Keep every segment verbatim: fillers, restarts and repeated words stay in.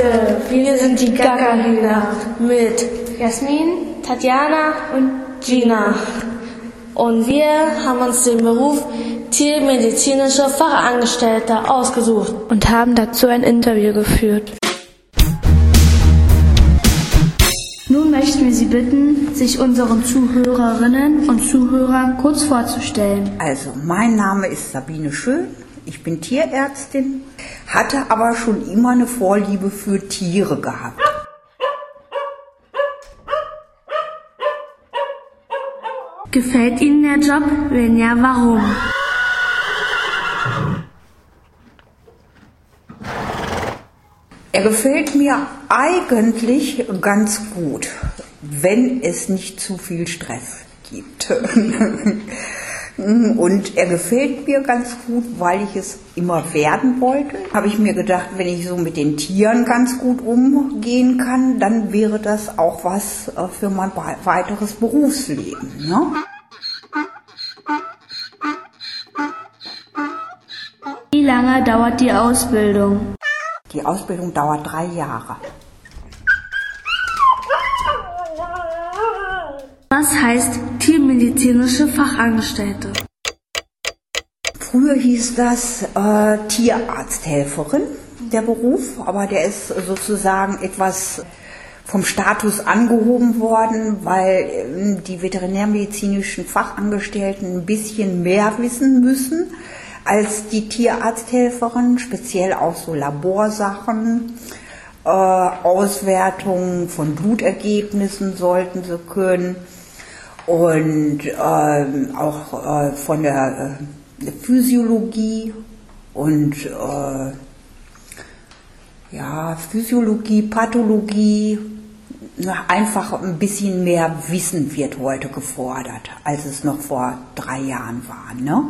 Leute, wir sind die Gaga-Hühner mit Jasmin, Tatjana und Gina. Und wir haben uns den Beruf tiermedizinischer Fachangestellter ausgesucht und haben dazu ein Interview geführt. Nun möchten wir Sie bitten, sich unseren Zuhörerinnen und Zuhörern kurz vorzustellen. Also, mein Name ist Sabine Schön, ich bin Tierärztin, hatte aber schon immer eine Vorliebe für Tiere gehabt. Gefällt Ihnen der Job? Wenn ja, warum? Er gefällt mir eigentlich ganz gut, wenn es nicht zu viel Stress gibt. Und er gefällt mir ganz gut, weil ich es immer werden wollte. Habe ich mir gedacht, wenn ich so mit den Tieren ganz gut umgehen kann, dann wäre das auch was für mein weiteres Berufsleben, ne? Wie lange dauert die Ausbildung? Die Ausbildung dauert drei Jahre. Was heißt tiermedizinische Fachangestellte? Früher hieß das äh, Tierarzthelferin, der Beruf, aber der ist sozusagen etwas vom Status angehoben worden, weil äh, die veterinärmedizinischen Fachangestellten ein bisschen mehr wissen müssen als die Tierarzthelferin, speziell auch so Laborsachen, äh, Auswertungen von Blutergebnissen sollten sie können und äh, auch äh, von der äh, Physiologie und äh, ja, Physiologie, Pathologie, einfach ein bisschen mehr Wissen wird heute gefordert, als es noch vor drei Jahren war, ne?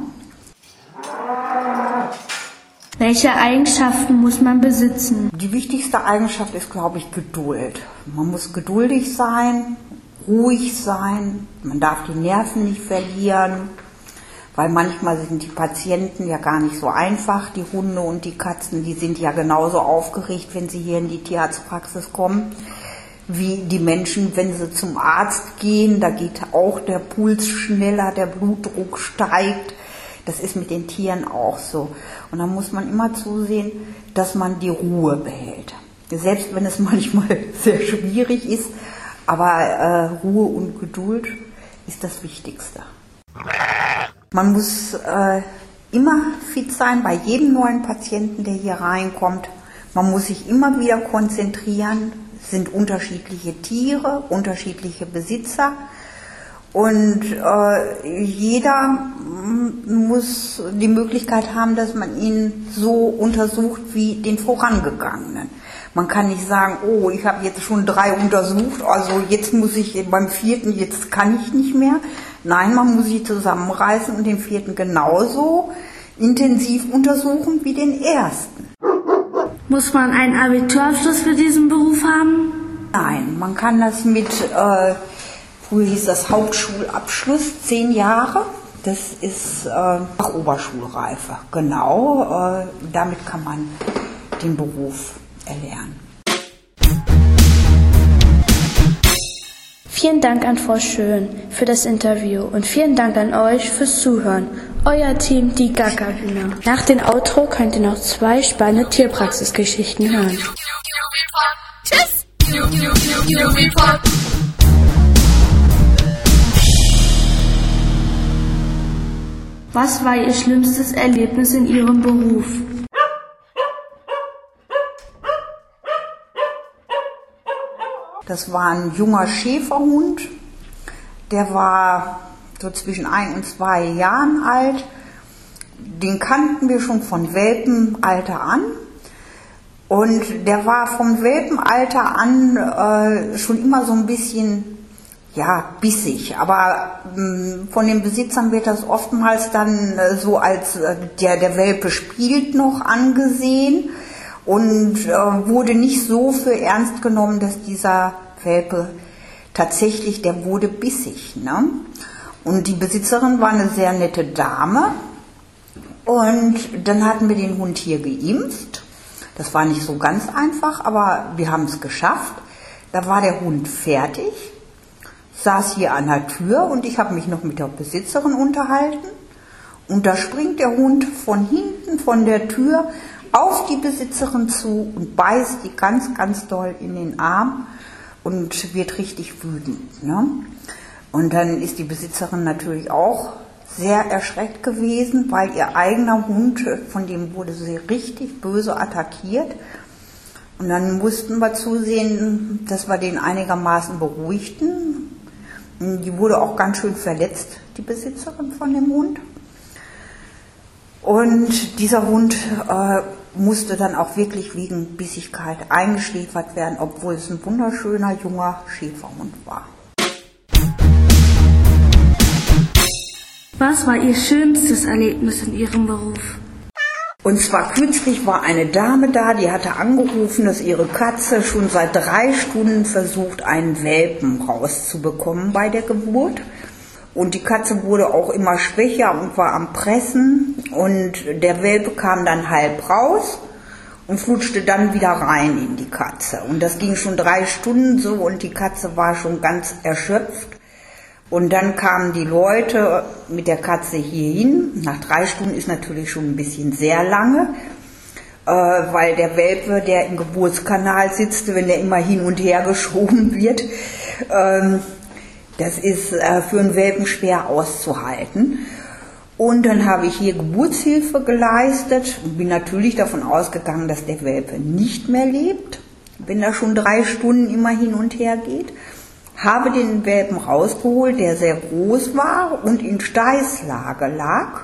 Welche Eigenschaften muss man besitzen? Die wichtigste Eigenschaft ist, glaube ich, Geduld. Man muss geduldig sein, ruhig sein, man darf die Nerven nicht verlieren, weil manchmal sind die Patienten ja gar nicht so einfach, die Hunde und die Katzen, die sind ja genauso aufgeregt, wenn sie hier in die Tierarztpraxis kommen, wie die Menschen, wenn sie zum Arzt gehen. Da geht auch der Puls schneller, der Blutdruck steigt. Das ist mit den Tieren auch so. Und da muss man immer zusehen, dass man die Ruhe behält. Selbst wenn es manchmal sehr schwierig ist, aber äh, Ruhe und Geduld ist das Wichtigste. Man muss äh, immer fit sein bei jedem neuen Patienten, der hier reinkommt. Man muss sich immer wieder konzentrieren. Es sind unterschiedliche Tiere, unterschiedliche Besitzer. Und äh, jeder muss die Möglichkeit haben, dass man ihn so untersucht wie den vorangegangenen. Man kann nicht sagen, oh, ich habe jetzt schon drei untersucht, also jetzt muss ich beim vierten, jetzt kann ich nicht mehr. Nein, man muss sich zusammenreißen und den vierten genauso intensiv untersuchen wie den ersten. Muss man einen Abiturabschluss für diesen Beruf haben? Nein, man kann das mit... Äh, Früher hieß das Hauptschulabschluss, zehn Jahre. Das ist äh, nach Oberschulreife. Genau, äh, damit kann man den Beruf erlernen. Vielen Dank an Frau Schön für das Interview und vielen Dank an euch fürs Zuhören. Euer Team, die Gaga-Hühner. Nach dem Outro könnt ihr noch zwei spannende Tierpraxisgeschichten hören. Tschüss! Was war Ihr schlimmstes Erlebnis in Ihrem Beruf? Das war ein junger Schäferhund, der war so zwischen ein und zwei Jahren alt. Den kannten wir schon von Welpenalter an. Und der war vom Welpenalter an äh, schon immer so ein bisschen... ja, bissig, aber mh, von den Besitzern wird das oftmals dann äh, so als äh, der, der Welpe spielt noch angesehen und äh, wurde nicht so für ernst genommen, dass dieser Welpe tatsächlich, der wurde bissig, ne? Und die Besitzerin war eine sehr nette Dame und dann hatten wir den Hund hier geimpft. Das war nicht so ganz einfach, aber wir haben es geschafft. Da war der Hund fertig, saß hier an der Tür und ich habe mich noch mit der Besitzerin unterhalten. Und da springt der Hund von hinten, von der Tür auf die Besitzerin zu und beißt die ganz, ganz doll in den Arm und wird richtig wütend. Ne? Und dann ist die Besitzerin natürlich auch sehr erschreckt gewesen, weil ihr eigener Hund, von dem wurde sie richtig böse attackiert. Und dann mussten wir zusehen, dass wir den einigermaßen beruhigten. Die wurde auch ganz schön verletzt, die Besitzerin von dem Hund. Und dieser Hund äh, musste dann auch wirklich wegen Bissigkeit eingeschläfert werden, obwohl es ein wunderschöner, junger Schäferhund war. Was war Ihr schönstes Erlebnis in Ihrem Beruf? Und zwar kürzlich war eine Dame da, die hatte angerufen, dass ihre Katze schon seit drei Stunden versucht, einen Welpen rauszubekommen bei der Geburt. Und die Katze wurde auch immer schwächer und war am Pressen. Und der Welpe kam dann halb raus und flutschte dann wieder rein in die Katze. Und das ging schon drei Stunden so und die Katze war schon ganz erschöpft. Und dann kamen die Leute mit der Katze hier hin. Nach drei Stunden ist natürlich schon ein bisschen sehr lange, äh, weil der Welpe, der im Geburtskanal sitzt, wenn der immer hin und her geschoben wird, ähm, das ist äh, für einen Welpen schwer auszuhalten. Und dann habe ich hier Geburtshilfe geleistet und bin natürlich davon ausgegangen, dass der Welpe nicht mehr lebt, wenn er schon drei Stunden immer hin und her geht. Habe den Welpen rausgeholt, der sehr groß war und in Steißlage lag.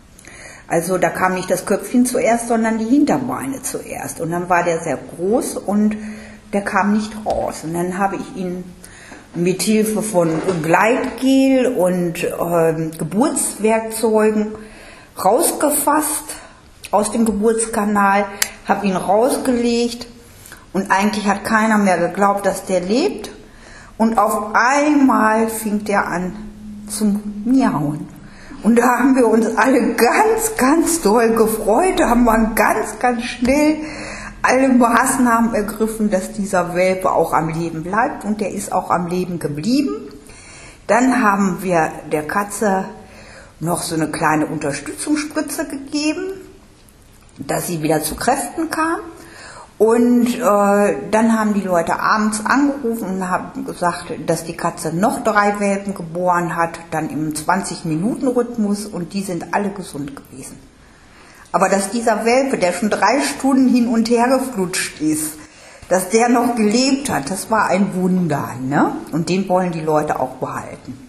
Also da kam nicht das Köpfchen zuerst, sondern die Hinterbeine zuerst. Und dann war der sehr groß und der kam nicht raus. Und dann habe ich ihn mit Hilfe von Gleitgel und äh, Geburtswerkzeugen rausgefasst aus dem Geburtskanal, habe ihn rausgelegt und eigentlich hat keiner mehr geglaubt, dass der lebt. Und auf einmal fing der an zu miauen. Und da haben wir uns alle ganz, ganz doll gefreut. Da haben wir ganz, ganz schnell alle Maßnahmen ergriffen, dass dieser Welpe auch am Leben bleibt. Und der ist auch am Leben geblieben. Dann haben wir der Katze noch so eine kleine Unterstützungsspritze gegeben, dass sie wieder zu Kräften kam. Und äh, dann haben die Leute abends angerufen und haben gesagt, dass die Katze noch drei Welpen geboren hat, dann im zwanzig-Minuten-Rhythmus und die sind alle gesund gewesen. Aber dass dieser Welpe, der schon drei Stunden hin und her geflutscht ist, dass der noch gelebt hat, das war ein Wunder, ne? Und den wollen die Leute auch behalten.